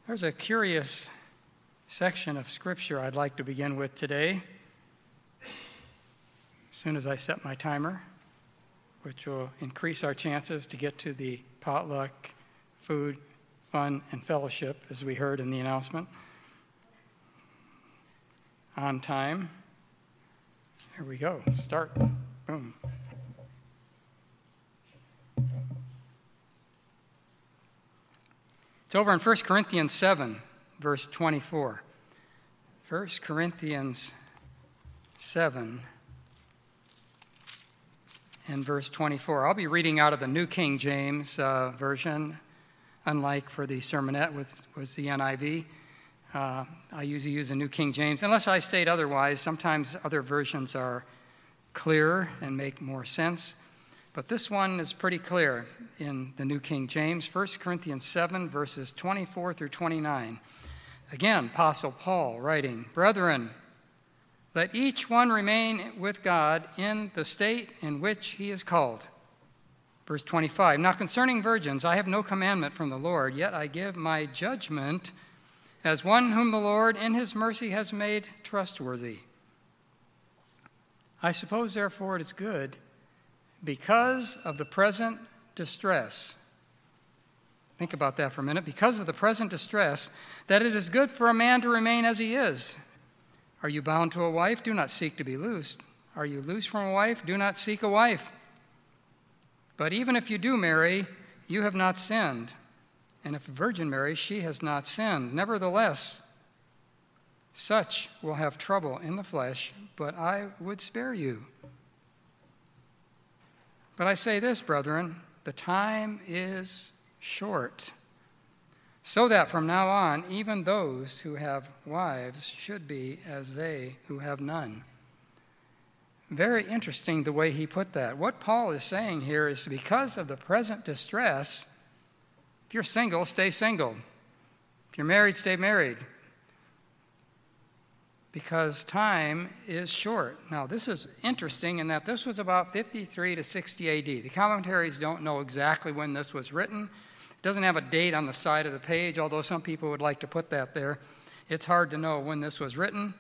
There's a curious section of Scripture I'd like to begin with today, as soon as I set my timer, which will increase our chances to get to the potluck, food, fun, and fellowship, as we heard in the announcement. On time. Here we go. Start. Boom. It's over in 1 Corinthians 7, verse 24. 1 Corinthians 7 and verse 24. I'll be reading out of the New King James version, unlike for the sermonette with the NIV. I usually use the New King James. Unless I state otherwise, sometimes other versions are clearer and make more sense. But this one is pretty clear in the New King James, 1 Corinthians 7, verses 24 through 29. Again, Apostle Paul writing, "Brethren, let each one remain with God in the state in which he is called." Verse 25, "Now concerning virgins, I have no commandment from the Lord, yet I give my judgment as one whom the Lord in his mercy has made trustworthy. I suppose, therefore, it is good, because of the present distress," think about that for a minute, "because of the present distress, that it is good for a man to remain as he is. Are you bound to a wife? Do not seek to be loosed. Are you loosed from a wife? Do not seek a wife. But even if you do marry, you have not sinned. And if a virgin marries, she has not sinned. Nevertheless, such will have trouble in the flesh, but I would spare you. But I say this, brethren, the time is short, so that from now on, even those who have wives should be as they who have none." Very interesting the way he put that. What Paul is saying here is because of the present distress, if you're single, stay single. If you're married, stay married. Because time is short. Now, this is interesting in that this was about 53 to 60 AD. The commentaries don't know exactly when this was written. It doesn't have a date on the side of the page, although some people would like to put that there. It's hard to know when this was written.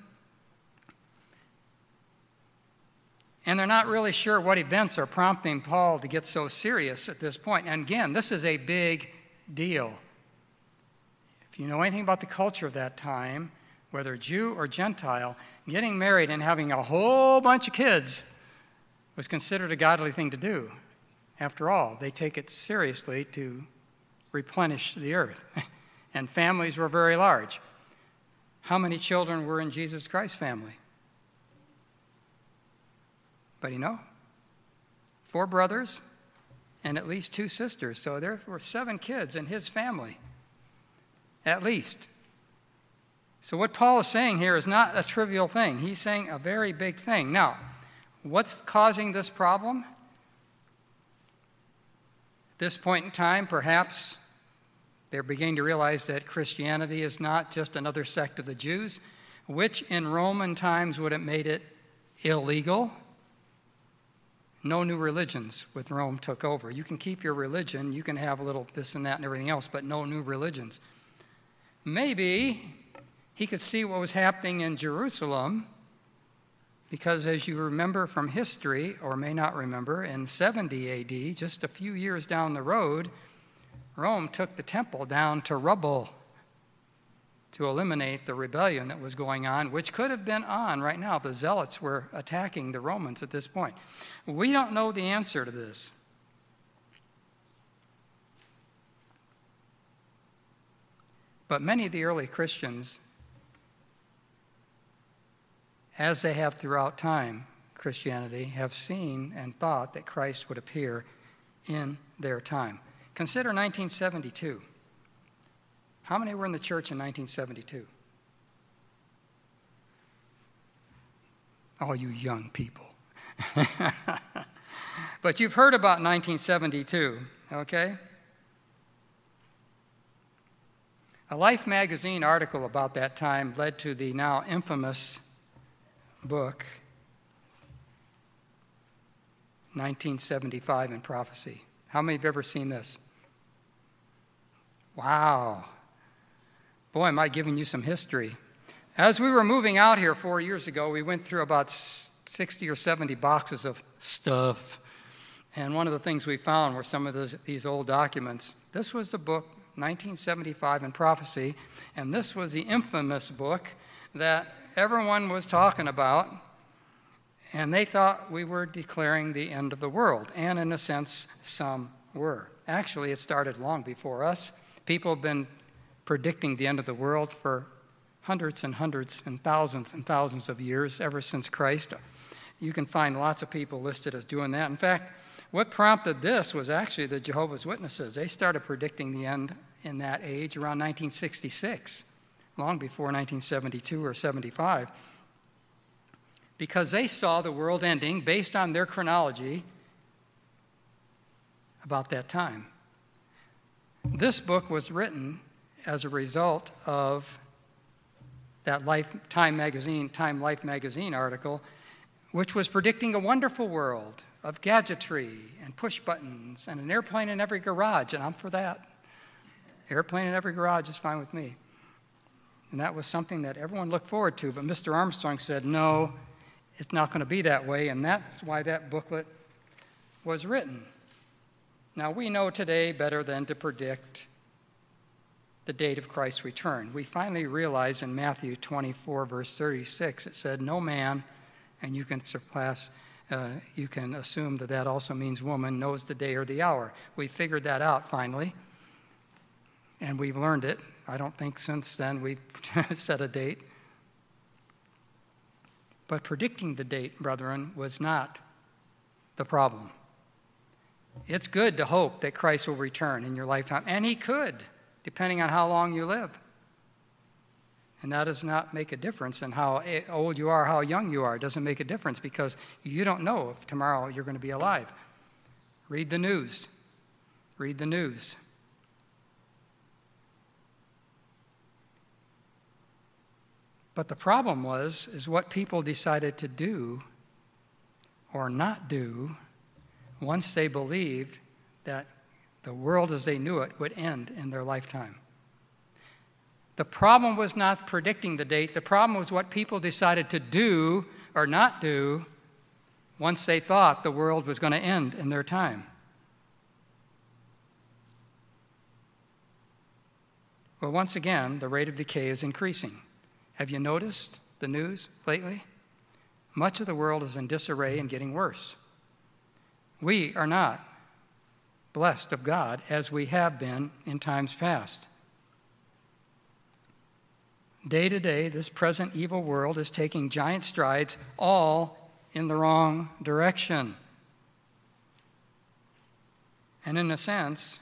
And they're not really sure what events are prompting Paul to get so serious at this point. And again, this is a big deal. If you know anything about the culture of that time, whether Jew or Gentile, getting married and having a whole bunch of kids was considered a godly thing to do. After all, they take it seriously to replenish the earth. And families were very large. How many children were in Jesus Christ's family? But 4 brothers and at least 2 sisters. So there were 7 kids in his family, at least. So what Paul is saying here is not a trivial thing. He's saying a very big thing. Now, what's causing this problem? At this point in time, perhaps they're beginning to realize that Christianity is not just another sect of the Jews, which in Roman times would have made it illegal. No new religions with Rome took over. You can keep your religion, you can have a little this and that and everything else, but no new religions. Maybe he could see what was happening in Jerusalem, because as you remember from history, or may not remember, in 70 AD, just a few years down the road, Rome took the temple down to rubble to eliminate the rebellion that was going on, which could have been on right now. The Zealots were attacking the Romans at this point. We don't know the answer to this. But many of the early Christians, as they have throughout time, Christianity, have seen and thought that Christ would appear in their time. Consider 1972. How many were in the church in 1972? All you young people. But you've heard about 1972, okay? A Life magazine article about that time led to the now infamous book, 1975 in Prophecy. How many have ever seen this? Wow. Boy, am I giving you some history. As we were moving out here 4 years ago, we went through about 60 or 70 boxes of stuff. And one of the things we found were some of these old documents. This was the book, 1975 in Prophecy, and this was the infamous book that everyone was talking about, and they thought we were declaring the end of the world. And in a sense, some were. Actually, it started long before us. People have been predicting the end of the world for hundreds and hundreds and thousands of years, ever since Christ. You can find lots of people listed as doing that. In fact, what prompted this was actually the Jehovah's Witnesses. They started predicting the end in that age around 1966, long before 1972 or 75, because they saw the world ending based on their chronology about that time. This book was written as a result of that Time Life magazine article, which was predicting a wonderful world of gadgetry and push buttons and an airplane in every garage, and I'm for that. Airplane in every garage is fine with me. And that was something that everyone looked forward to, but Mr. Armstrong said, no, it's not going to be that way, and that's why that booklet was written. Now, we know today better than to predict the date of Christ's return. We finally realize in Matthew 24, verse 36, it said, no man, and you can assume that that also means woman, knows the day or the hour. We figured that out finally, and we've learned it. I don't think since then we've set a date. But predicting the date, brethren, was not the problem. It's good to hope that Christ will return in your lifetime, and he could, depending on how long you live. And that does not make a difference in how old you are, how young you are. It doesn't make a difference because you don't know if tomorrow you're going to be alive. Read the news. Read the news. But the problem is what people decided to do or not do once they believed that the world as they knew it would end in their lifetime. The problem was not predicting the date. The problem was what people decided to do or not do once they thought the world was going to end in their time. Well, once again, the rate of decay is increasing. Have you noticed the news lately? Much of the world is in disarray and getting worse. We are not blessed of God as we have been in times past. Day to day, this present evil world is taking giant strides, all in the wrong direction. And in a sense,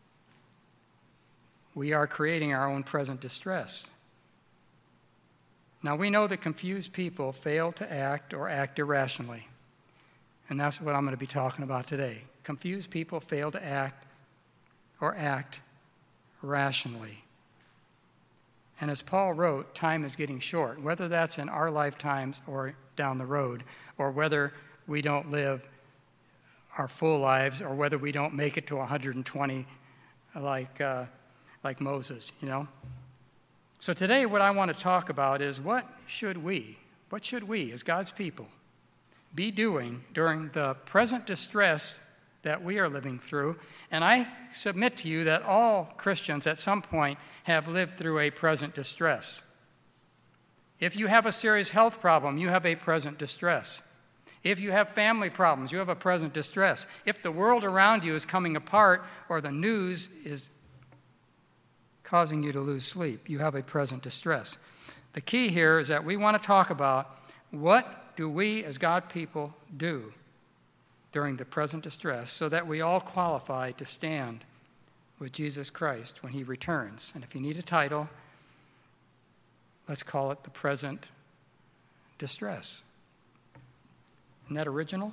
we are creating our own present distress. Now, we know that confused people fail to act or act irrationally. And that's what I'm going to be talking about today. Confused people fail to act or act rationally. And as Paul wrote, time is getting short, whether that's in our lifetimes or down the road, or whether we don't live our full lives, or whether we don't make it to 120 like Moses, you know. So today what I want to talk about is what should we as God's people be doing during the present distress that we are living through. And I submit to you that all Christians at some point have lived through a present distress. If you have a serious health problem, you have a present distress. If you have family problems, you have a present distress. If the world around you is coming apart or the news is causing you to lose sleep, you have a present distress. The key here is that we want to talk about what do we as God people do during the present distress so that we all qualify to stand with Jesus Christ when he returns. And if you need a title, let's call it the present distress. Isn't that original?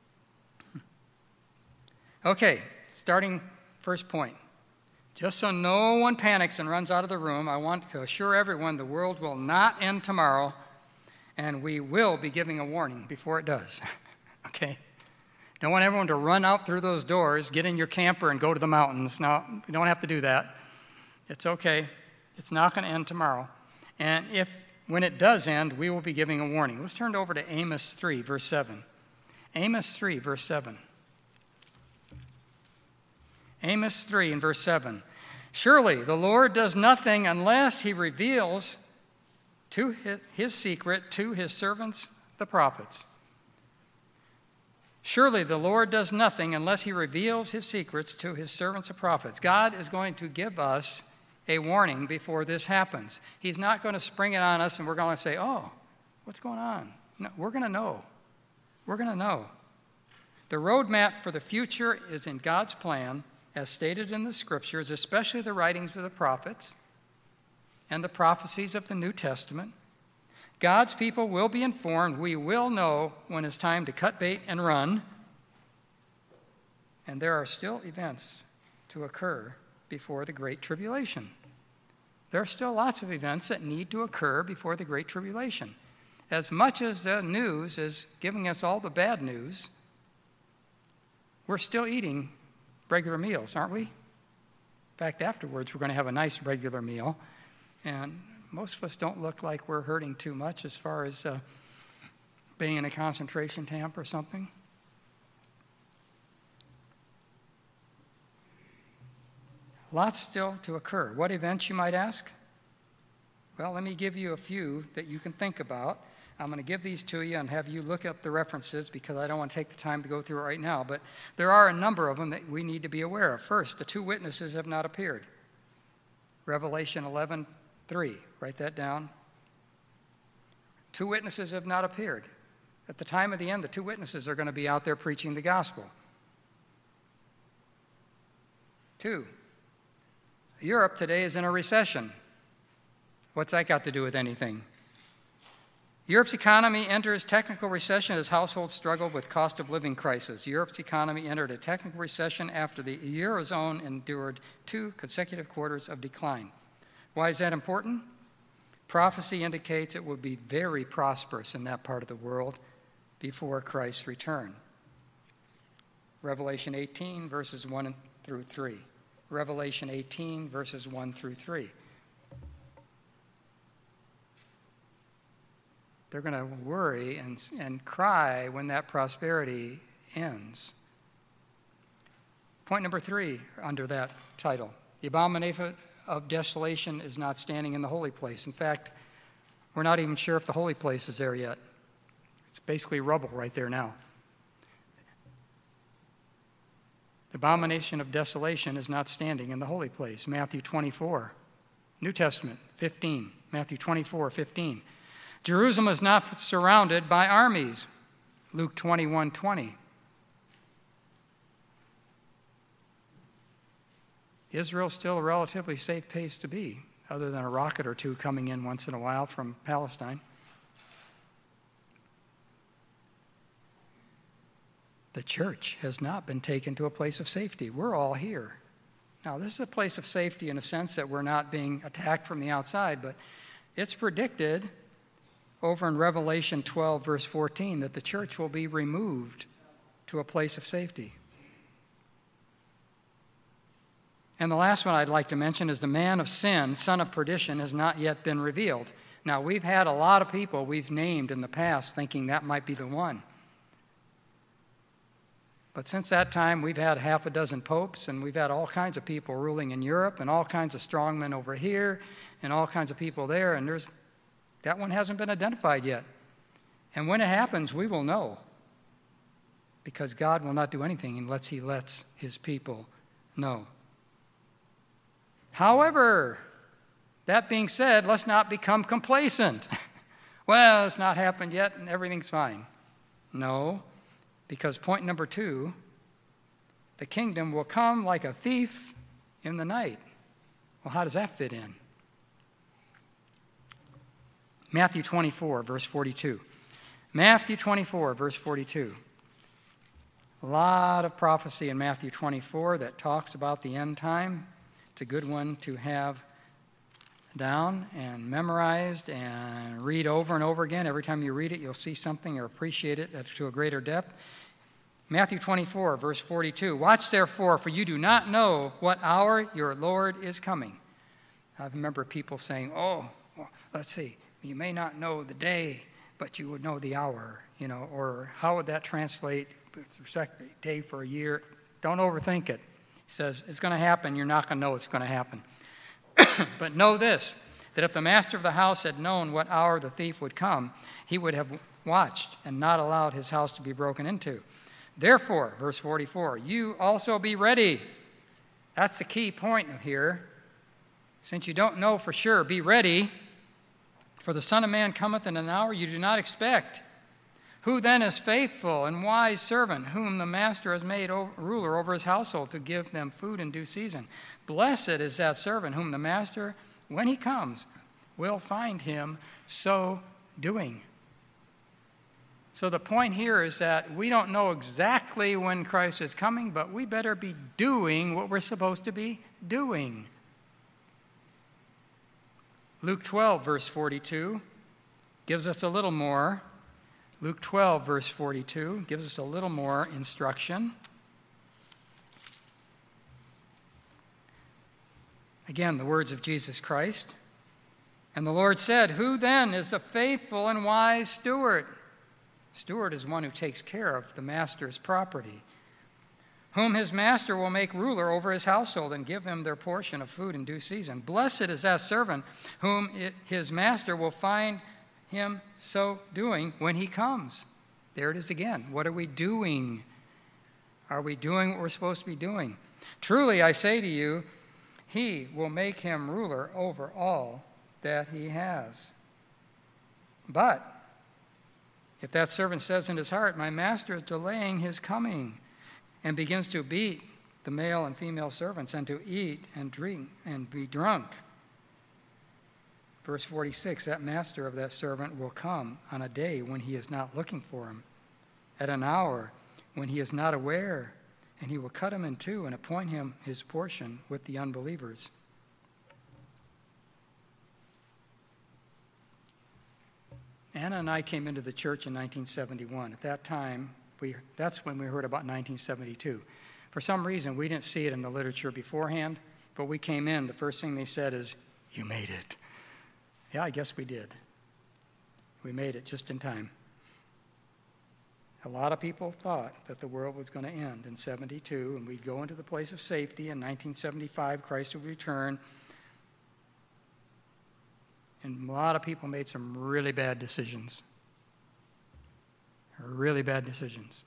Okay, starting first point. Just so no one panics and runs out of the room, I want to assure everyone the world will not end tomorrow, and we will be giving a warning before it does. Okay? Don't want everyone to run out through those doors, get in your camper, and go to the mountains. No, you don't have to do that. It's okay. It's not going to end tomorrow. And when it does end, we will be giving a warning. Let's turn over to Amos 3, verse 7. Amos 3, verse 7. Amos 3 and verse 7. Surely the Lord does nothing unless he reveals to his secret to his servants, the prophets. Surely the Lord does nothing unless he reveals his secrets to his servants, the prophets. God is going to give us a warning before this happens. He's not going to spring it on us and we're going to say, oh, what's going on? No, we're going to know. We're going to know. The roadmap for the future is in God's plan, as stated in the scriptures, especially the writings of the prophets and the prophecies of the New Testament. God's people will be informed. We will know when it's time to cut bait and run. And there are still events to occur before the Great Tribulation. There are still lots of events that need to occur before the Great Tribulation. As much as the news is giving us all the bad news, we're still eating regular meals, aren't we? In fact, afterwards, we're going to have a nice regular meal. And most of us don't look like we're hurting too much as far as being in a concentration camp or something. Lots still to occur. What events, you might ask? Well, let me give you a few that you can think about. I'm going to give these to you and have you look up the references because I don't want to take the time to go through it right now. But there are a number of them that we need to be aware of. First, the two witnesses have not appeared. Revelation 11:3. Write that down. Two witnesses have not appeared. At the time of the end, the two witnesses are going to be out there preaching the gospel. 2, Europe today is in a recession. What's that got to do with anything? Europe's economy enters technical recession as households struggle with cost of living crisis. Europe's economy entered a technical recession after the Eurozone endured 2 consecutive quarters of decline. Why is that important? Prophecy indicates it will be very prosperous in that part of the world before Christ's return. Revelation 18, verses 1 through 3. Revelation 18, verses 1 through 3. They're going to worry and cry when that prosperity ends. Point number 3 under that title. The abomination of desolation is not standing in the holy place. In fact, we're not even sure if the holy place is there yet. It's basically rubble right there now. The abomination of desolation is not standing in the holy place. Matthew 24, New Testament 15, Matthew 24:15. Jerusalem is not surrounded by armies. Luke 21:20. Israel's still a relatively safe place to be, other than a rocket or two coming in once in a while from Palestine. The church has not been taken to a place of safety. We're all here. Now, this is a place of safety in a sense that we're not being attacked from the outside, but it's predicted over in Revelation 12, verse 14, that the church will be removed to a place of safety. And the last one I'd like to mention is the man of sin, son of perdition, has not yet been revealed. Now, we've had a lot of people we've named in the past thinking that might be the one. But since that time, we've had half a dozen popes, and we've had all kinds of people ruling in Europe, and all kinds of strongmen over here, and all kinds of people there, and that one hasn't been identified yet. And when it happens, we will know, because God will not do anything unless he lets his people know. However, that being said, let's not become complacent. Well, it's not happened yet, and everything's fine. No. Because point number 2, the kingdom will come like a thief in the night. Well, how does that fit in? Matthew 24, verse 42. Matthew 24, verse 42. A lot of prophecy in Matthew 24 that talks about the end time. It's a good one to have down and memorized and read over and over again. Every time you read it, you'll see something or appreciate it to a greater depth. Matthew 24, verse 42. Watch therefore, for you do not know what hour your Lord is coming. I remember people saying, well, let's see, you may not know the day, but you would know the hour, or how would that translate with respect to a day for a year? Don't overthink it. He says, it's going to happen. You're not going to know it's going to happen. But know this, that if the master of the house had known what hour the thief would come, he would have watched and not allowed his house to be broken into. Therefore, verse 44, you also be ready. That's the key point here. Since you don't know for sure, be ready, for the Son of Man cometh in an hour you do not expect. Who then is faithful and wise servant, whom the master has made ruler over his household to give them food in due season? Blessed is that servant whom the master, when he comes, will find him so doing. So the point here is that we don't know exactly when Christ is coming, but we better be doing what we're supposed to be doing. Luke 12, verse 42, gives us a little more. Luke 12, verse 42, gives us a little more instruction. Again, the words of Jesus Christ. And the Lord said, who then is a faithful and wise steward? Steward is one who takes care of the master's property, whom his master will make ruler over his household and give them their portion of food in due season. Blessed is that servant whom his master will find him so doing when he comes. There it is again. What are we doing? Are we doing what we're supposed to be doing? Truly, I say to you, he will make him ruler over all that he has. But if that servant says in his heart, my master is delaying his coming, and begins to beat the male and female servants, and to eat and drink and be drunk. Verse 46, that master of that servant will come on a day when he is not looking for him, at an hour when he is not aware, and he will cut him in two and appoint him his portion with the unbelievers. Anna and I came into the church in 1971. At that time, that's when we heard about 1972. For some reason, we didn't see it in the literature beforehand, but we came in, the first thing they said is, you made it. Yeah, I guess we did. We made it just in time. A lot of people thought that the world was going to end in 72, and we'd go into the place of safety. In 1975, Christ would return. And a lot of people made some really bad decisions. Really bad decisions.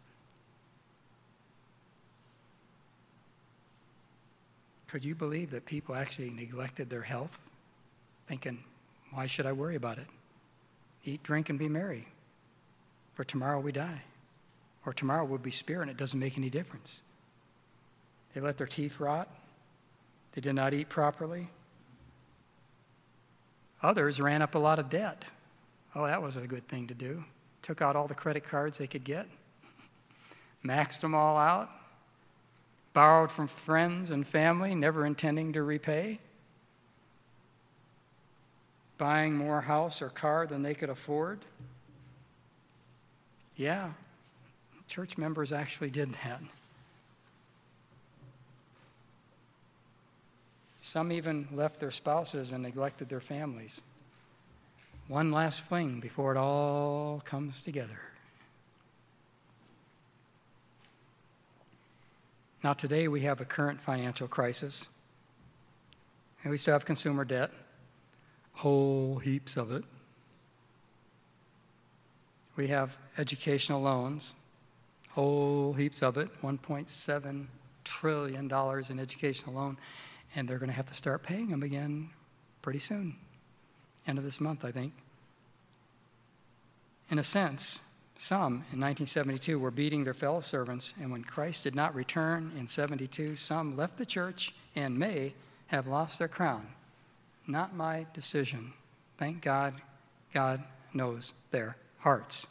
Could you believe that people actually neglected their health, thinking, why should I worry about it? Eat, drink, and be merry, for tomorrow we die. Or tomorrow we'll be spirit, and it doesn't make any difference. They let their teeth rot. They did not eat properly. Others ran up a lot of debt. Oh, that was a good thing to do. Took out all the credit cards they could get, maxed them all out, borrowed from friends and family, never intending to repay, buying more house or car than they could afford. Yeah, church members actually did that. Some even left their spouses and neglected their families. One last fling before it all comes together. Now today we have a current financial crisis. And we still have consumer debt. Whole heaps of it. We have educational loans. Whole heaps of it. $1.7 trillion in educational loan. And they're going to have to start paying them again pretty soon. End of this month, I think. In a sense, some in 1972 were beating their fellow servants, and when Christ did not return in 72, some left the church and may have lost their crown. Not my decision. Thank God, God knows their hearts.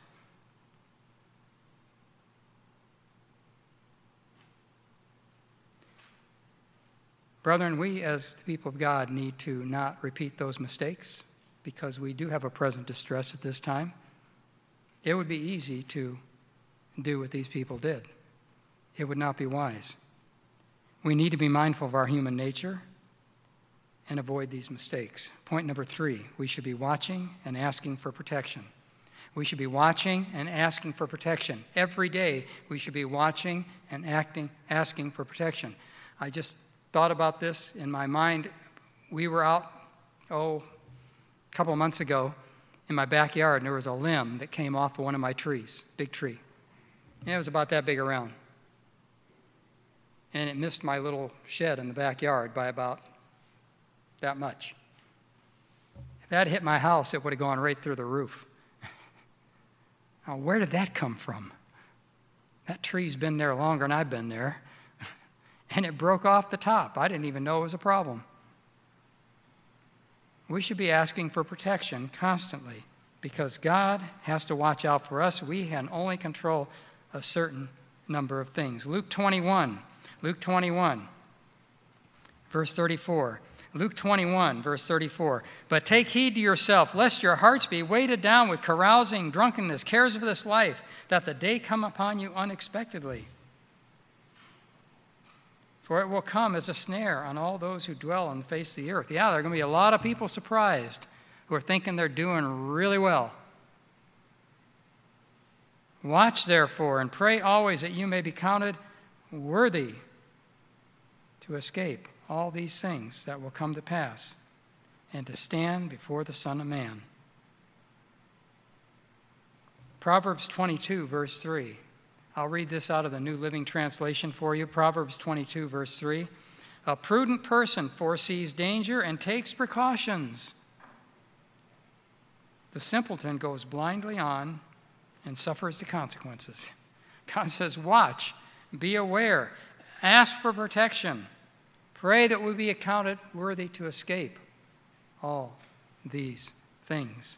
Brethren, we as the people of God need to not repeat those mistakes because we do have a present distress at this time. It would be easy to do what these people did. It would not be wise. We need to be mindful of our human nature and avoid these mistakes. Point number 3, we should be watching and asking for protection. We should be watching and asking for protection. Every day, we should be watching and asking for protection. I just thought about this in my mind. We were out, a couple of months ago in my backyard, and there was a limb that came off of one of my trees, big tree. And it was about that big around. And it missed my little shed in the backyard by about that much. If that hit my house, it would have gone right through the roof. Now, where did that come from? That tree's been there longer than I've been there. And it broke off the top. I didn't even know it was a problem. We should be asking for protection constantly because God has to watch out for us. We can only control a certain number of things. Luke 21, verse 34. Luke 21, verse 34. But take heed to yourself, lest your hearts be weighted down with carousing, drunkenness, cares of this life, that the day come upon you unexpectedly. For it will come as a snare on all those who dwell on the face of the earth. Yeah, there are going to be a lot of people surprised who are thinking they're doing really well. Watch, therefore, and pray always that you may be counted worthy to escape all these things that will come to pass and to stand before the Son of Man. Proverbs 22, verse 3. I'll read this out of the New Living Translation for you. Proverbs 22, verse 3. A prudent person foresees danger and takes precautions. The simpleton goes blindly on and suffers the consequences. God says, watch, be aware, ask for protection. Pray that we be accounted worthy to escape all these things.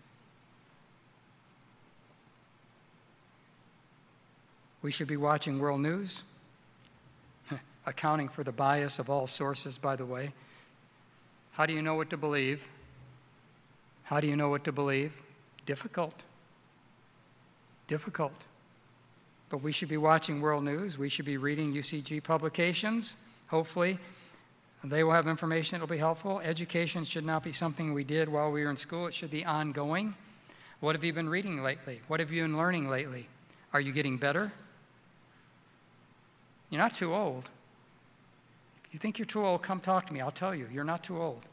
We should be watching world news, accounting for the bias of all sources, by the way. How do you know what to believe? How do you know what to believe? Difficult. But we should be watching world news. We should be reading UCG publications, hopefully. They will have information that will be helpful. Education should not be something we did while we were in school. It should be ongoing. What have you been reading lately? What have you been learning lately? Are you getting better? You're not too old. If you think you're too old, come talk to me. I'll tell you, you're not too old.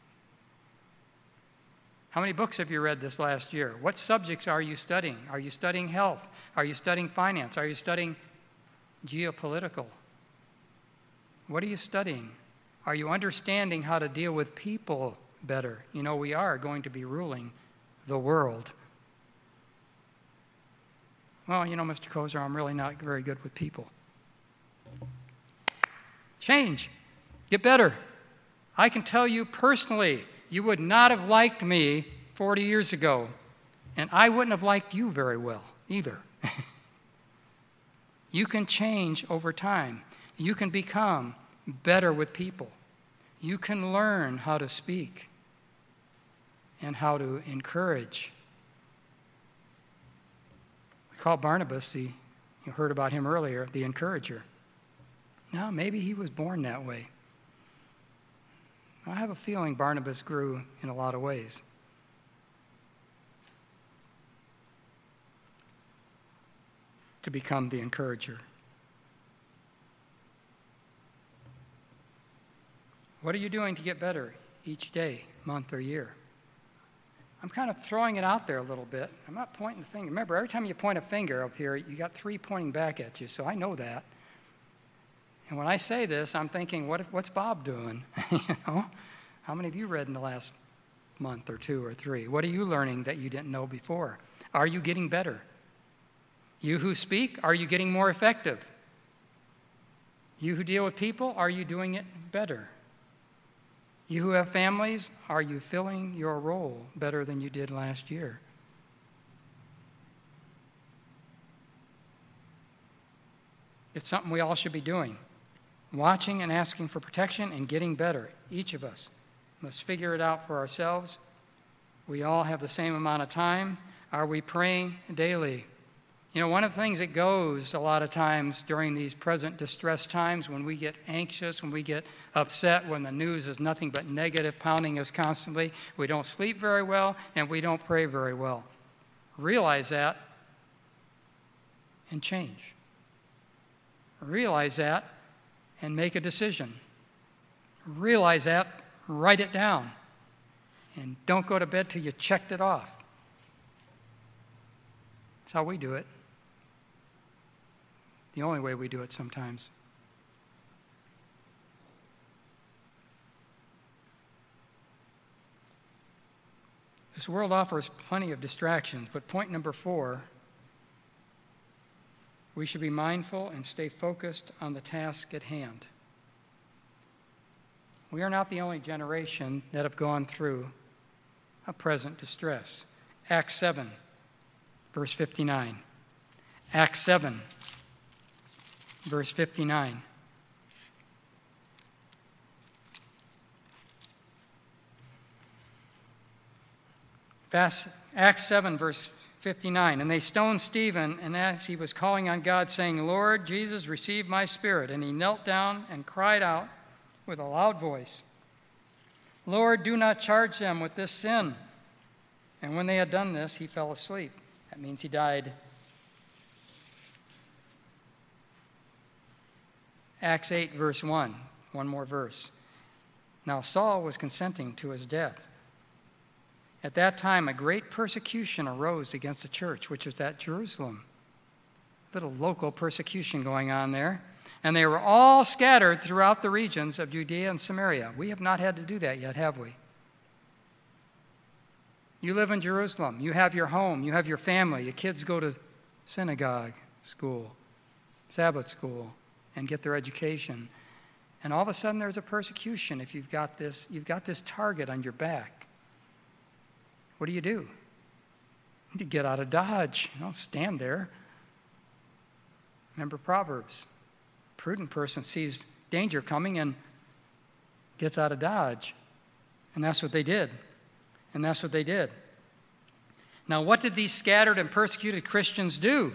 How many books have you read this last year? What subjects are you studying? Are you studying health? Are you studying finance? Are you studying geopolitical? What are you studying? Are you understanding how to deal with people better? You know, we are going to be ruling the world. Well, you know, Mr. Kozer, I'm really not very good with people. Change. Get better. I can tell you personally, you would not have liked me 40 years ago, and I wouldn't have liked you very well either. You can change over time. You can become better with people. You can learn how to speak and how to encourage. We call Barnabas, you heard about him earlier, the encourager. Now, maybe he was born that way. I have a feeling Barnabas grew in a lot of ways. To become the encourager. What are you doing to get better each day, month, or year? I'm kind of throwing it out there a little bit. I'm not pointing the finger. Remember, every time you point a finger up here, you got 3 pointing back at you, so I know that. And when I say this, I'm thinking, what's Bob doing? You know? How many of you read in the last month or 2 or 3? What are you learning that you didn't know before? Are you getting better? You who speak, are you getting more effective? You who deal with people, are you doing it better? You who have families, are you filling your role better than you did last year? It's something we all should be doing. Watching and asking for protection and getting better. Each of us must figure it out for ourselves. We all have the same amount of time. Are we praying daily? You know, one of the things that goes a lot of times during these present distress times, when we get anxious, when we get upset, when the news is nothing but negative, pounding us constantly, we don't sleep very well, and we don't pray very well. Realize that and change. Realize that and make a decision. Realize that, write it down, and don't go to bed till you checked it off. That's how we do it. The only way we do it sometimes. This world offers plenty of distractions, but point number 4, we should be mindful and stay focused on the task at hand. We are not the only generation that have gone through a present distress. Acts 7, verse 59. Acts 7, verse 59. Acts 7, verse 59. And they stoned Stephen, and as he was calling on God, saying, Lord Jesus, receive my spirit. And he knelt down and cried out with a loud voice, Lord, do not charge them with this sin. And when they had done this, he fell asleep. That means he died. Acts 8, verse 1. One more verse. Now Saul was consenting to his death. At that time, a great persecution arose against the church, which was at Jerusalem. Little local persecution going on there. And they were all scattered throughout the regions of Judea and Samaria. We have not had to do that yet, have we? You live in Jerusalem. You have your home. You have your family. Your kids go to synagogue, school, Sabbath school, and get their education. And all of a sudden there's a persecution if you've got this target on your back. What do? You need to get out of Dodge. You don't stand there. Remember Proverbs. A prudent person sees danger coming and gets out of Dodge. And that's what they did. Now, what did these scattered and persecuted Christians do?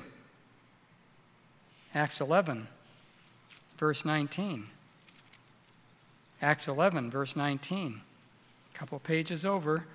Acts 11, verse 19. Acts 11, verse 19. A couple pages over.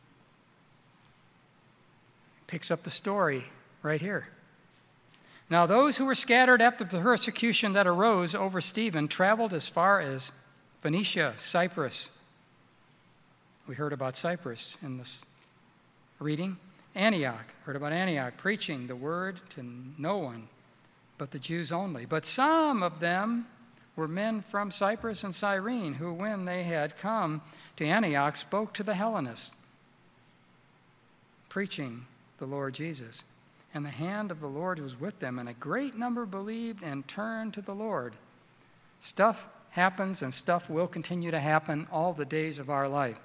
Picks up the story right here. Now, those who were scattered after the persecution that arose over Stephen traveled as far as Phoenicia, Cyprus. We heard about Cyprus in this reading. Antioch, heard about Antioch, preaching the word to no one but the Jews only. But some of them were men from Cyprus and Cyrene, who, when they had come to Antioch, spoke to the Hellenists, preaching the Lord Jesus. And the hand of the Lord was with them, and a great number believed and turned to the Lord. Stuff happens, and stuff will continue to happen all the days of our life.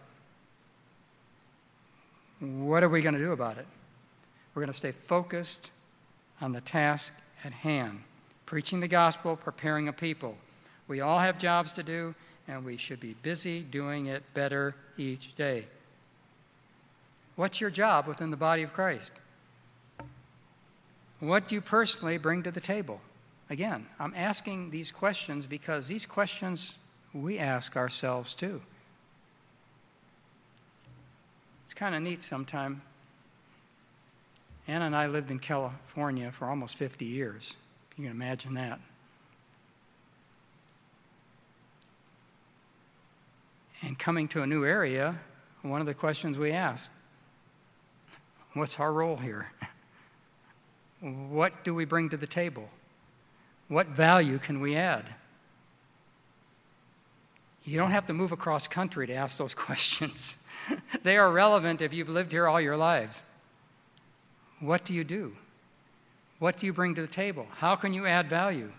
What are we going to do about it? We're going to stay focused on the task at hand, preaching the gospel, preparing a people. We all have jobs to do, and we should be busy doing it better each day. What's your job within the body of Christ? What do you personally bring to the table? Again, I'm asking these questions because these questions we ask ourselves too. It's kind of neat sometime. Anna and I lived in California for almost 50 years. You can imagine that. And coming to a new area, one of the questions we ask, what's our role here? What do we bring to the table? What value can we add? You don't have to move across country to ask those questions. They are relevant if you've lived here all your lives. What do you do? What do you bring to the table? How can you add value?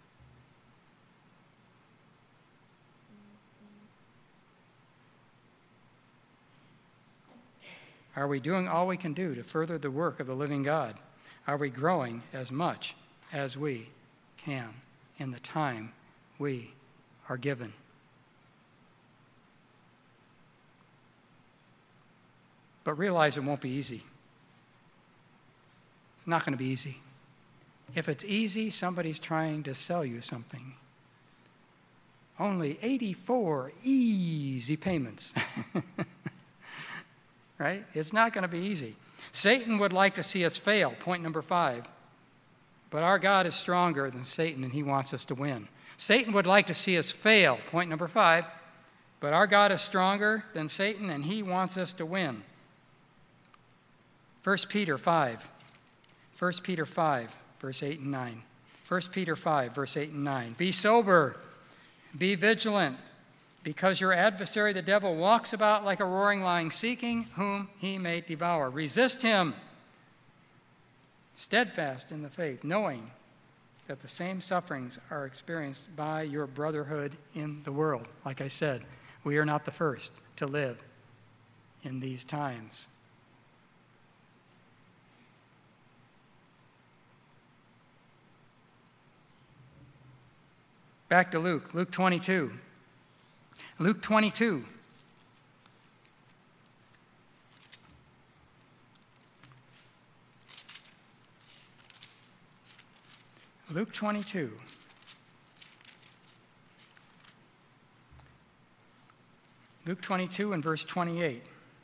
Are we doing all we can do to further the work of the living God? Are we growing as much as we can in the time we are given? But realize it won't be easy. It's not going to be easy. If it's easy, somebody's trying to sell you something. Only 84 easy payments. Right? It's not going to be easy. Satan would like to see us fail, point number 5. But our God is stronger than Satan, and he wants us to win. Satan would like to see us fail, point number 5. But our God is stronger than Satan, and he wants us to win. 1 Peter 5. 1 Peter 5, verse 8 and 9. 1 Peter 5, verse 8 and 9. Be sober, be vigilant, because your adversary, the devil, walks about like a roaring lion, seeking whom he may devour. Resist him, steadfast in the faith, knowing that the same sufferings are experienced by your brotherhood in the world. Like I said, we are not the first to live in these times. Back to Luke, Luke 22. Luke 22. Luke 22. Luke 22 and verse 28.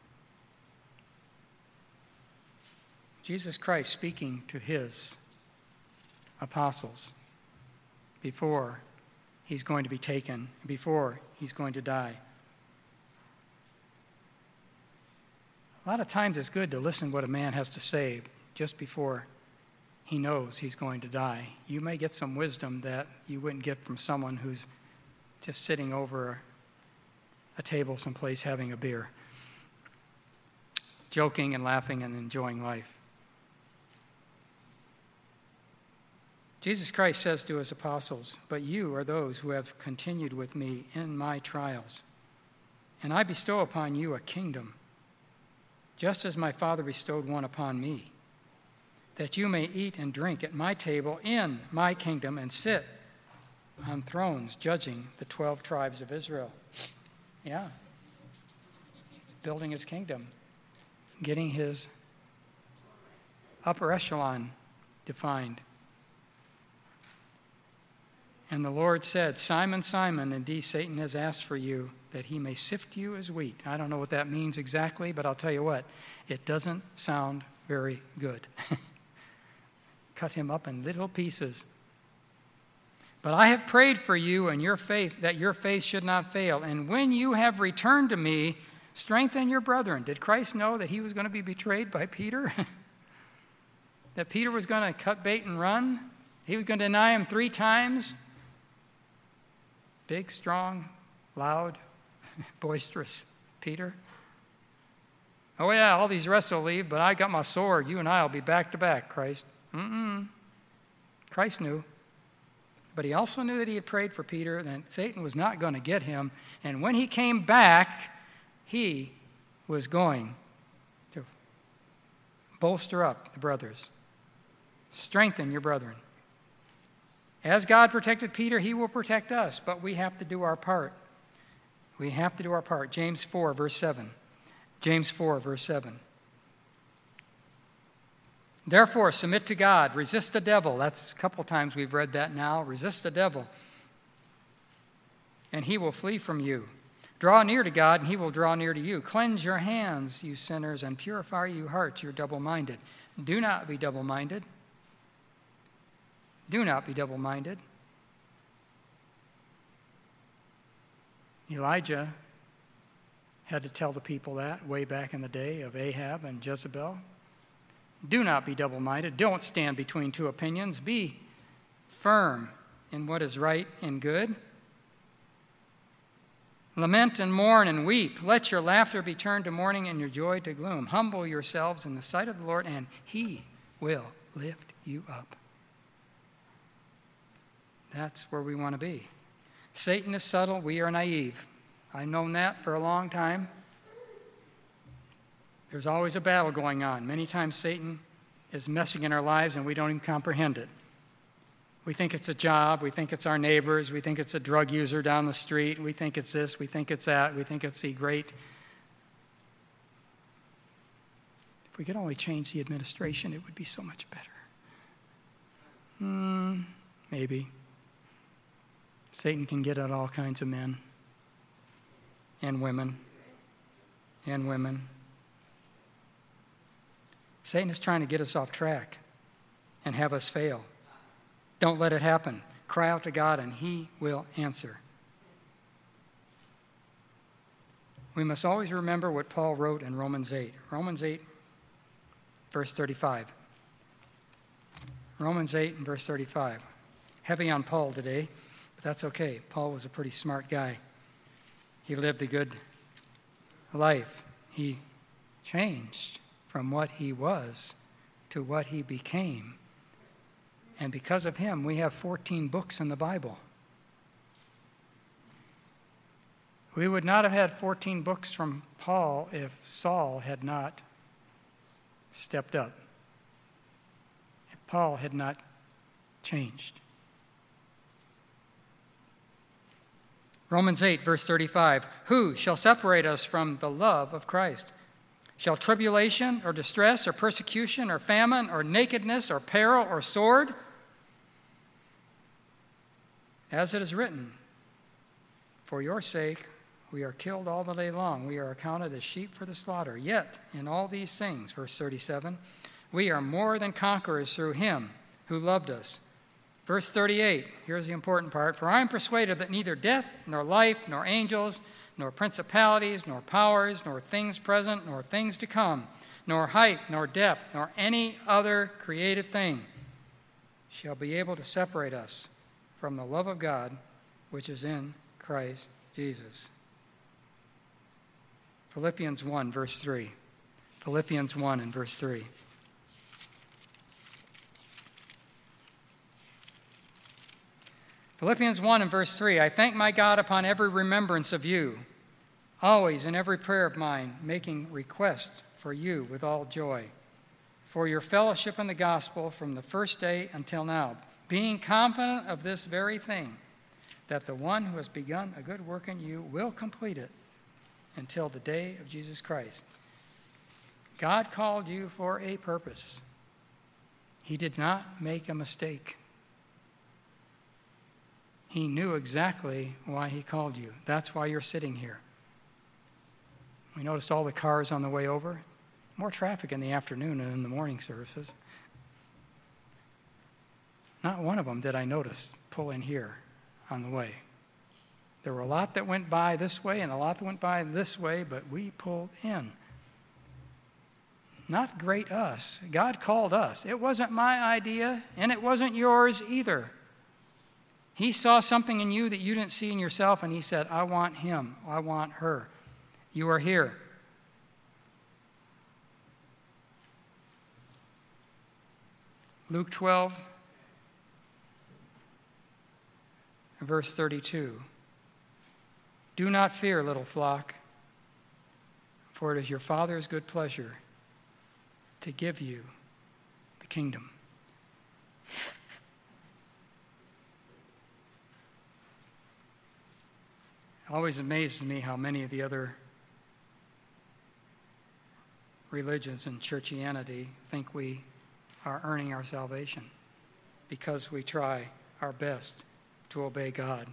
Jesus Christ speaking to his apostles before he's going to be taken, before he's going to die. A lot of times it's good to listen to what a man has to say just before he knows he's going to die. You may get some wisdom that you wouldn't get from someone who's just sitting over a table someplace having a beer, joking and laughing and enjoying life. Jesus Christ says to his apostles, "But you are those who have continued with me in my trials, and I bestow upon you a kingdom, just as my Father bestowed one upon me, that you may eat and drink at my table in my kingdom and sit on thrones judging the 12 tribes of Israel." Yeah. Building his kingdom, getting his upper echelon defined. And the Lord said, "Simon, Simon, indeed Satan has asked for you that he may sift you as wheat." I don't know what that means exactly, but I'll tell you what, it doesn't sound very good. Cut him up in little pieces. "But I have prayed for you and your faith, that your faith should not fail. And when you have returned to me, strengthen your brethren." Did Christ know that he was going to be betrayed by Peter? That Peter was going to cut bait and run? He was going to deny him 3 times? Big, strong, loud, boisterous Peter. "Oh yeah, all these rest will leave, but I got my sword. You and I will be back to back, Christ." Christ knew. But he also knew that he had prayed for Peter and that Satan was not going to get him. And when he came back, he was going to bolster up the brothers. Strengthen your brethren. As God protected Peter, he will protect us, but we have to do our part. We have to do our part. James 4, verse 7. James 4, verse 7. "Therefore, submit to God, resist the devil." That's a couple times we've read that now. Resist the devil, and he will flee from you. "Draw near to God, and he will draw near to you. Cleanse your hands, you sinners, and purify your hearts, you're double-minded." Do not be double-minded. Do not be double-minded. Elijah had to tell the people that way back in the day of Ahab and Jezebel. Do not be double-minded. Don't stand between 2 opinions. Be firm in what is right and good. "Lament and mourn and weep. Let your laughter be turned to mourning and your joy to gloom. Humble yourselves in the sight of the Lord, and he will lift you up." That's where we want to be. Satan is subtle. We are naive. I've known that for a long time. There's always a battle going on. Many times Satan is messing in our lives and we don't even comprehend it. We think it's a job. We think it's our neighbors. We think it's a drug user down the street. We think it's this. We think it's that. We think it's the great. If we could only change the administration, it would be so much better. Maybe. Satan can get at all kinds of men and women and women. Satan is trying to get us off track and have us fail. Don't let it happen. Cry out to God and He will answer. We must always remember what Paul wrote in Romans 8. Romans 8, verse 35. Romans 8 and verse 35. Heavy on Paul today, but that's okay. Paul was a pretty smart guy. He lived a good life. He changed from what he was to what he became. And because of him, we have 14 books in the Bible. We would not have had 14 books from Paul if Saul had not stepped up, if Paul had not changed. Romans 8, verse 35, who shall separate us from the love of Christ? Shall tribulation or distress or persecution or famine or nakedness or peril or sword? As it is written, for your sake we are killed all the day long. We are accounted as sheep for the slaughter. Yet in all these things, verse 37, we are more than conquerors through him who loved us. Verse 38, here's the important part. For I am persuaded that neither death, nor life, nor angels, nor principalities, nor powers, nor things present, nor things to come, nor height, nor depth, nor any other created thing shall be able to separate us from the love of God which is in Christ Jesus. Philippians 1, verse 3. Philippians 1 and verse 3. Philippians 1 and verse 3, I thank my God upon every remembrance of you, always in every prayer of mine, making request for you with all joy, for your fellowship in the gospel from the first day until now, being confident of this very thing, that the one who has begun a good work in you will complete it until the day of Jesus Christ. God called you for a purpose. He did not make a mistake. He knew exactly why he called you. That's why you're sitting here. We noticed all the cars on the way over. More traffic in the afternoon than in the morning services. Not one of them did I notice pull in here on the way. There were a lot that went by this way and a lot that went by this way, but we pulled in. Not great us. God called us. It wasn't my idea, and it wasn't yours either. He saw something in you that you didn't see in yourself, and he said, I want him. I want her. You are here. Luke 12, verse 32. Do not fear, little flock, for it is your Father's good pleasure to give you the kingdom. It always amazes me how many of the other religions and churchianity think we are earning our salvation because we try our best to obey God.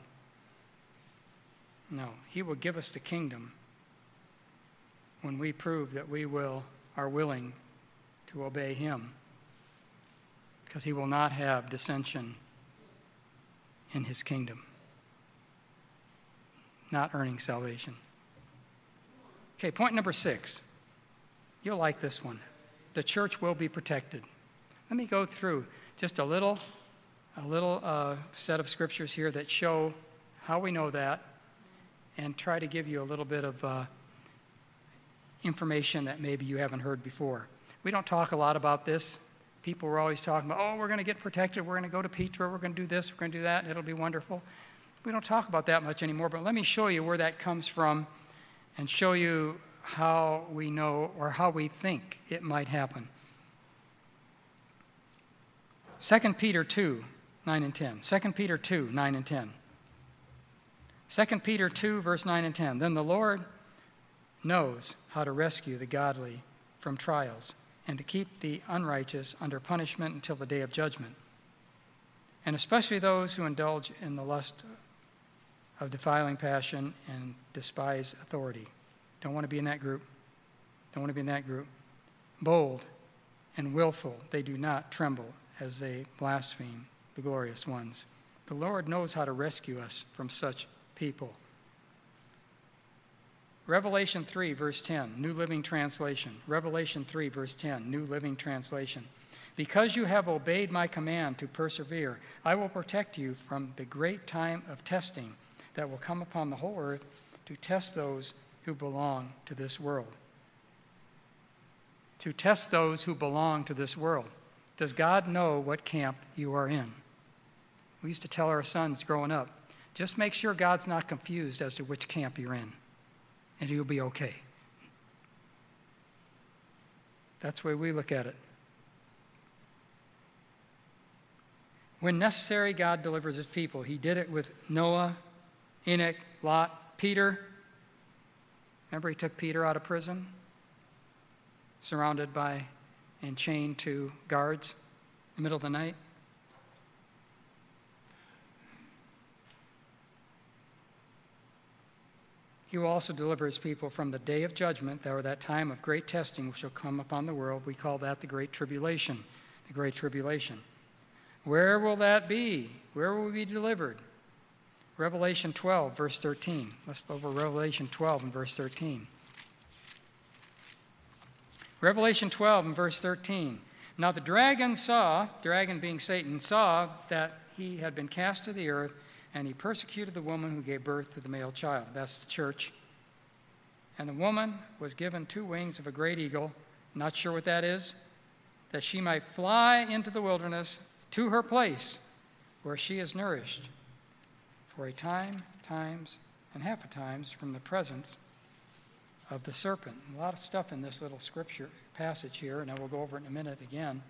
No, he will give us the kingdom when we prove that we are willing to obey him, because he will not have dissension in his kingdom. Not earning salvation. Okay, point number 6. You'll like this one. The church will be protected. Let me go through just a little set of scriptures here that show how we know that, and try to give you a little bit of information that maybe you haven't heard before. We don't talk a lot about this. People were always talking about, we're going to get protected, we're going to go to Petra, we're going to do this, we're going to do that, and it'll be wonderful. We don't talk about that much anymore, but let me show you where that comes from and show you how we know or how we think it might happen. 2 Peter 2, 9 and 10. 2 Peter 2, 9 and 10. 2 Peter 2, verse 9 and 10. Then the Lord knows how to rescue the godly from trials and to keep the unrighteous under punishment until the day of judgment, and especially those who indulge in the lust of defiling passion and despise authority. Don't want to be in that group. Don't want to be in that group. Bold and willful, they do not tremble as they blaspheme the glorious ones. The Lord knows how to rescue us from such people. Revelation 3, verse 10, New Living Translation. Revelation 3, verse 10, New Living Translation. Because you have obeyed my command to persevere, I will protect you from the great time of testing that will come upon the whole earth to test those who belong to this world. To test those who belong to this world. Does God know what camp you are in? We used to tell our sons growing up, just make sure God's not confused as to which camp you're in, and you'll be okay. That's the way we look at it. When necessary, God delivers his people. He did it with Noah, Enoch, Lot, Peter. Remember, he took Peter out of prison, surrounded by and chained to guards in the middle of the night. He will also deliver his people from the day of judgment, or that time of great testing which shall come upon the world. We call that the Great Tribulation. The Great Tribulation. Where will that be? Where will we be delivered? Revelation 12, verse 13. Let's look over Revelation 12 and verse 13. Revelation 12 and verse 13. Now the dragon being Satan, saw that he had been cast to the earth, and he persecuted the woman who gave birth to the male child. That's the church. And the woman was given 2 wings of a great eagle, not sure what that is, that she might fly into the wilderness to her place where she is nourished for a time, times, and half a times from the presence of the serpent. A lot of stuff in this little scripture passage here, and I will go over it in a minute again.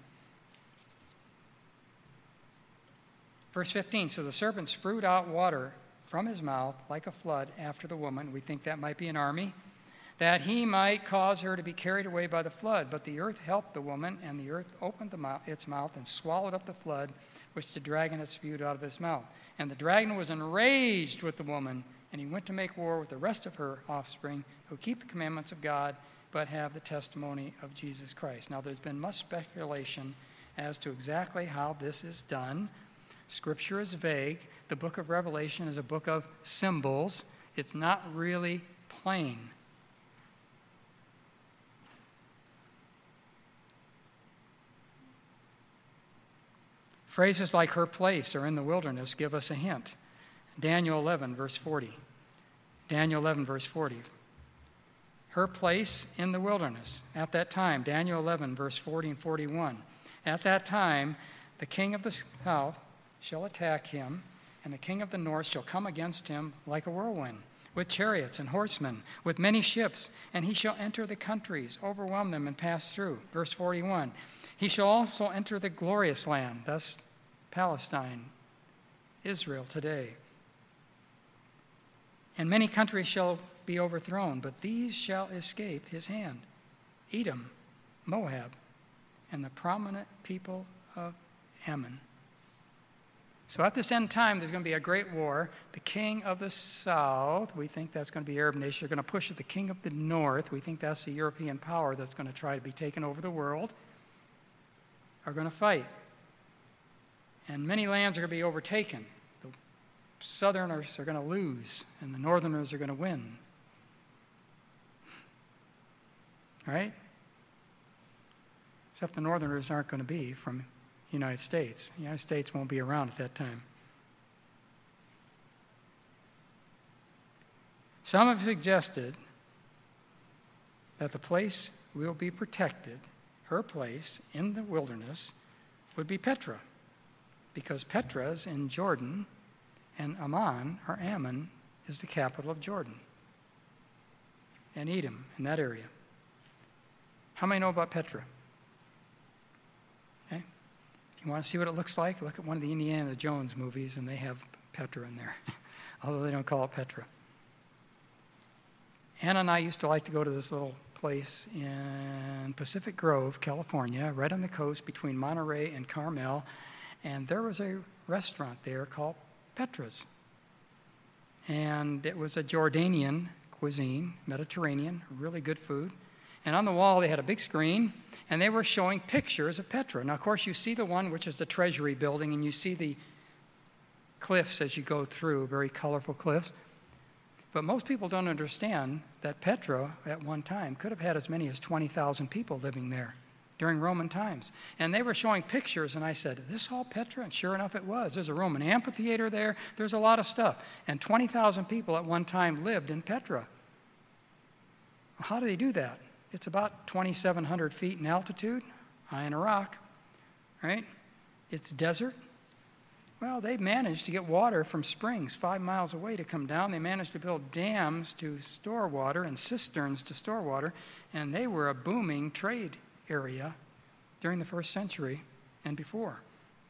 Verse 15, so the serpent spewed out water from his mouth like a flood after the woman. We think that might be an army, that he might cause her to be carried away by the flood. But the earth helped the woman, and the earth opened its mouth and swallowed up the flood which the dragon had spewed out of his mouth. And the dragon was enraged with the woman, and he went to make war with the rest of her offspring who keep the commandments of God but have the testimony of Jesus Christ. Now, there's been much speculation as to exactly how this is done. Scripture is vague. The book of Revelation is a book of symbols. It's not really plain. Phrases like her place or in the wilderness give us a hint. Daniel 11, verse 40. Daniel 11, verse 40. Her place in the wilderness. At that time, Daniel 11, verse 40 and 41. At that time, the king of the south shall attack him, and the king of the north shall come against him like a whirlwind, with chariots and horsemen, with many ships, and he shall enter the countries, overwhelm them, and pass through. Verse 41, he shall also enter the glorious land, thus Palestine, Israel today. And many countries shall be overthrown, but these shall escape his hand. Edom, Moab, and the prominent people of Ammon. So at this end time, there's going to be a great war. The king of the south, we think that's going to be Arab nation. They're going to push at the king of the north. We think that's the European power that's going to try to be taken over the world. Are going to fight. And many lands are going to be overtaken. The southerners are going to lose, and the northerners are going to win. Right? Except the northerners aren't going to be from the United States. The United States won't be around at that time. Some have suggested that the place will be protected, her place in the wilderness, would be Petra, because Petra is in Jordan, and Ammon, or Ammon, is the capital of Jordan, and Edom, in that area. How many know about Petra? Okay. If you want to see what it looks like, look at one of the Indiana Jones movies, and they have Petra in there, although they don't call it Petra. Anna and I used to like to go to this little place in Pacific Grove, California, right on the coast between Monterey and Carmel, and there was a restaurant there called Petra's. And it was a Jordanian cuisine, Mediterranean, really good food. And on the wall, they had a big screen, and they were showing pictures of Petra. Now, of course, you see the one, which is the Treasury building, and you see the cliffs as you go through, very colorful cliffs. But most people don't understand that Petra, at one time, could have had as many as 20,000 people living there during Roman times. And they were showing pictures, and I said, is this all Petra? And sure enough, it was. There's a Roman amphitheater there. There's a lot of stuff. And 20,000 people at one time lived in Petra. How do they do that? It's about 2,700 feet in altitude, high in a rock, right? It's desert. Well, they managed to get water from springs 5 miles away to come down. They managed to build dams to store water and cisterns to store water, and they were a booming trade area during the first century and before.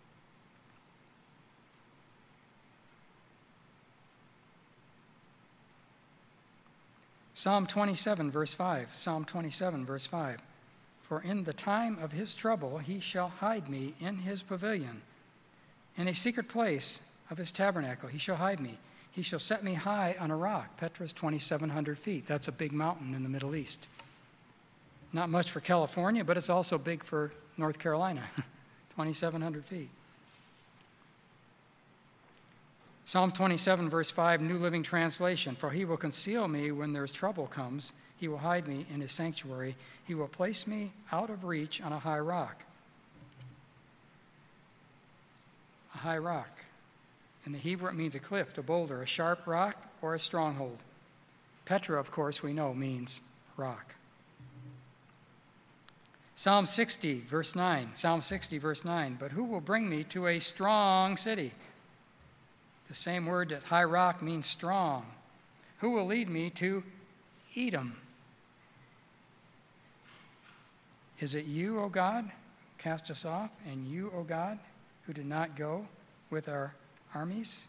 Psalm 27, verse 5. Psalm 27, verse 5. For in the time of his trouble he shall hide me in his pavilion. In a secret place of his tabernacle he shall hide me. He shall set me high on a rock. Petra's 2,700 feet. That's a big mountain in the Middle East. Not much for California, but it's also big for North Carolina. 2,700 feet. Psalm 27, verse 5, New Living Translation. For he will conceal me when there's trouble comes. He will hide me in his sanctuary. He will place me out of reach on a high rock. A high rock. In the Hebrew, it means a cliff, a boulder, a sharp rock, or a stronghold. Petra, of course, we know means rock. Psalm 60, verse 9. Psalm 60, verse 9. But who will bring me to a strong city? The same word that high rock means strong. Who will lead me to Edom? Is it you, O God, cast us off, and you, O God, who did not go with our armies?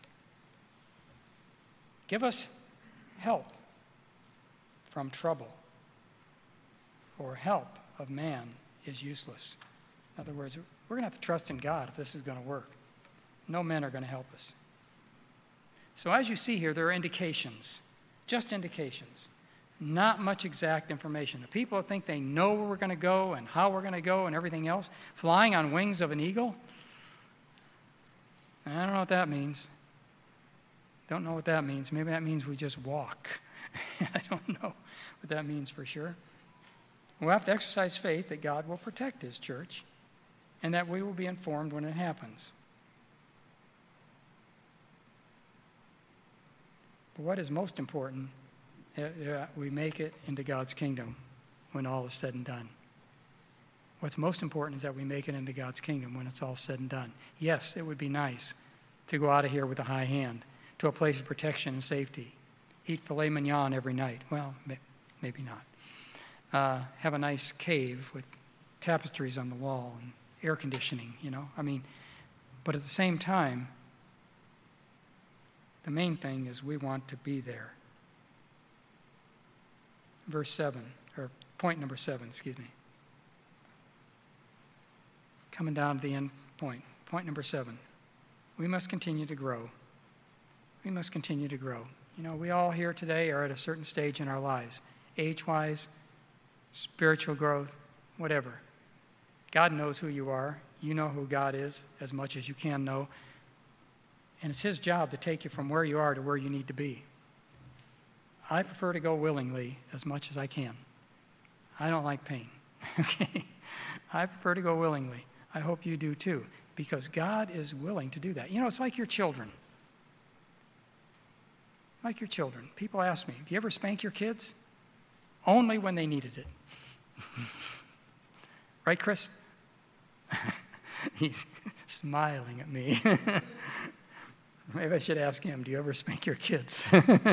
Give us help from trouble, for help of man is useless. In other words, we're going to have to trust in God if this is going to work. No men are going to help us. So as you see here, there are indications, just indications, not much exact information. The people think they know where we're going to go and how we're going to go and everything else, flying on wings of an eagle. I don't know what that means. Don't know what that means. Maybe that means we just walk. I don't know what that means for sure. We'll have to exercise faith that God will protect his church and that we will be informed when it happens. But what is most important, we make it into God's kingdom when all is said and done. What's most important is that we make it into God's kingdom when it's all said and done. Yes, it would be nice to go out of here with a high hand to a place of protection and safety. Eat filet mignon every night. Well, maybe not. Have a nice cave with tapestries on the wall and air conditioning, But at the same time, the main thing is we want to be there. Verse 7, or point number 7, Coming down to the end point. Point number 7. We must continue to grow. We must continue to grow. We all here today are at a certain stage in our lives, age-wise, spiritual growth, whatever. God knows who you are. You know who God is as much as you can know. And it's his job to take you from where you are to where you need to be. I prefer to go willingly as much as I can. I don't like pain. Okay? I prefer to go willingly. I hope you do too, because God is willing to do that. It's like your children. Like your children. People ask me, do you ever spank your kids? Only when they needed it. Right, Chris? He's smiling at me. Maybe I should ask him, do you ever spank your kids?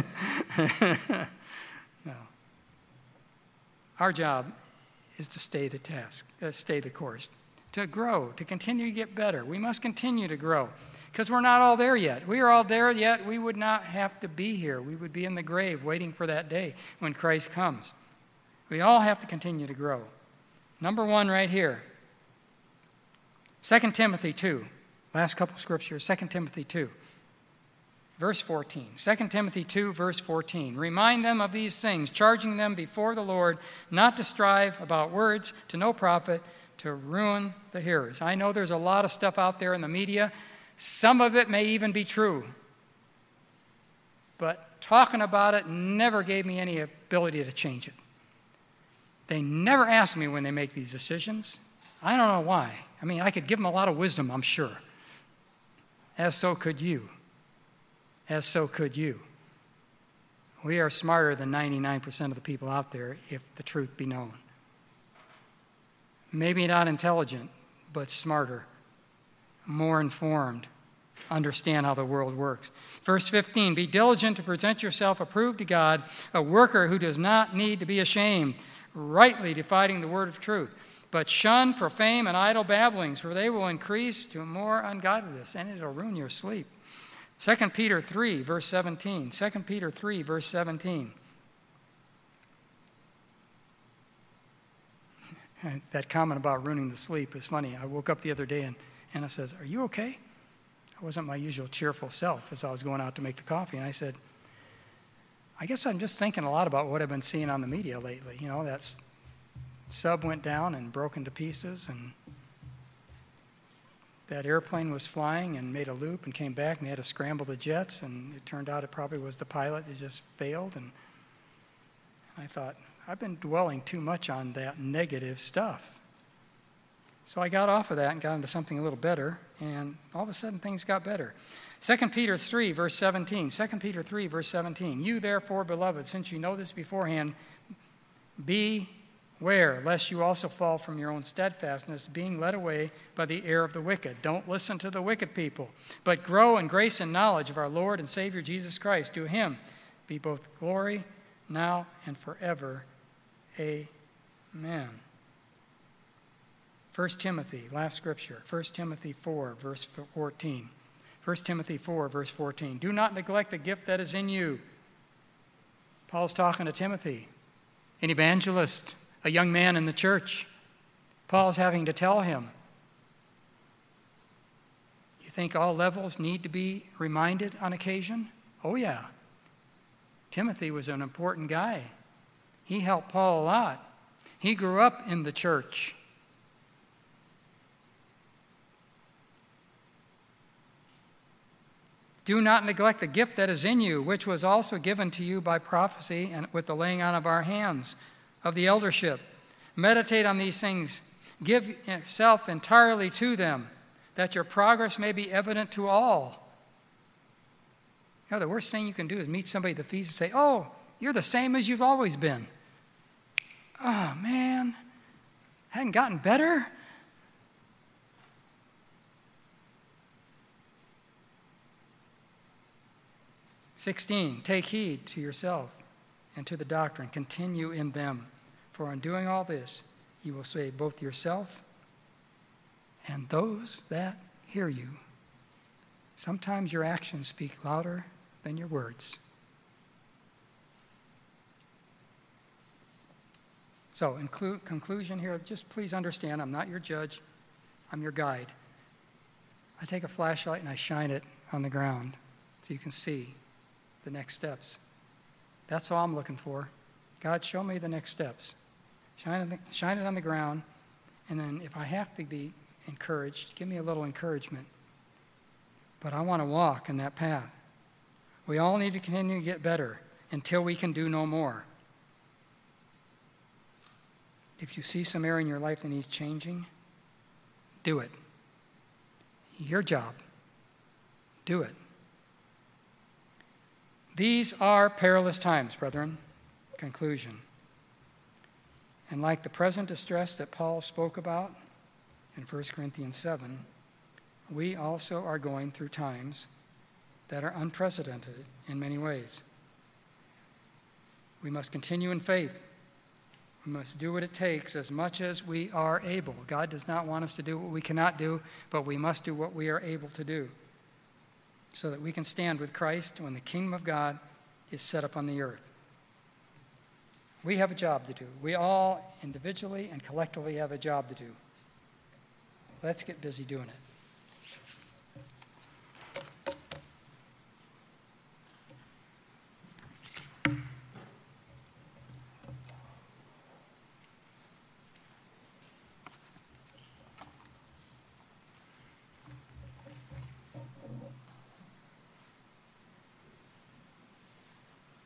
No. Our job is to stay the course, to grow, to continue to get better. We must continue to grow because we're not all there yet. We are all there yet. We would not have to be here. We would be in the grave waiting for that day when Christ comes. We all have to continue to grow. Number 1 right here, 2 Timothy 2. Last couple scriptures, 2 Timothy 2, verse 14. 2 Timothy 2, verse 14. Remind them of these things, charging them before the Lord not to strive about words to no profit, to ruin the hearers. I know there's a lot of stuff out there in the media. Some of it may even be true. But talking about it never gave me any ability to change it. They never ask me when they make these decisions. I don't know why. I mean, I could give them a lot of wisdom, I'm sure. As so could you. As so could you. We are smarter than 99% of the people out there, if the truth be known. Maybe not intelligent, but smarter, more informed, understand how the world works. Verse 15, be diligent to present yourself approved to God, a worker who does not need to be ashamed, rightly dividing the word of truth. But shun profane and idle babblings, for they will increase to more ungodliness, and it'll ruin your sleep. 2 Peter 3, verse 17. 2 Peter 3, verse 17. That comment about ruining the sleep is funny. I woke up the other day and Anna says, "Are you okay?" I wasn't my usual cheerful self as I was going out to make the coffee. And I said, "I guess I'm just thinking a lot about what I've been seeing on the media lately. You know, that sub went down and broke into pieces, and that airplane was flying and made a loop and came back, and they had to scramble the jets, and it turned out it probably was the pilot that just failed." And I thought, I've been dwelling too much on that negative stuff. So I got off of that and got into something a little better, and all of a sudden things got better. 2 Peter 3, verse 17. 2 Peter 3, verse 17. You therefore, beloved, since you know this beforehand, beware lest you also fall from your own steadfastness, being led away by the error of the wicked. Don't listen to the wicked people, but grow in grace and knowledge of our Lord and Savior Jesus Christ. To him be both glory now and forever. Amen. 1 Timothy, last scripture, 1 Timothy 4, verse 14. 1 Timothy 4, verse 14. Do not neglect the gift that is in you. Paul's talking to Timothy, an evangelist, a young man in the church. Paul's having to tell him, you think all levels need to be reminded on occasion? Oh, yeah. Timothy was an important guy. He helped Paul a lot. He grew up in the church. Do not neglect the gift that is in you, which was also given to you by prophecy and with the laying on of our hands of the eldership. Meditate on these things. Give yourself entirely to them, that your progress may be evident to all. You know, the worst thing you can do is meet somebody at the feast and say, "Oh, you're the same as you've always been." Oh, man, hadn't gotten better? "16, take heed to yourself and to the doctrine. Continue in them. For in doing all this, you will save both yourself and those that hear you." Sometimes your actions speak louder than your words. So, in conclusion here, just please understand, I'm not your judge. I'm your guide. I take a flashlight and I shine it on the ground so you can see the next steps. That's all I'm looking for. God, show me the next steps. Shine it on the ground, and then if I have to be encouraged, give me a little encouragement. But I want to walk in that path. We all need to continue to get better until we can do no more. If you see some area in your life that needs changing, do it. Your job. Do it. These are perilous times, brethren. Conclusion. And like the present distress that Paul spoke about in 1 Corinthians 7, we also are going through times that are unprecedented in many ways. We must continue in faith. We must do what it takes as much as we are able. God does not want us to do what we cannot do, but we must do what we are able to do so that we can stand with Christ when the kingdom of God is set up on the earth. We have a job to do. We all individually and collectively have a job to do. Let's get busy doing it.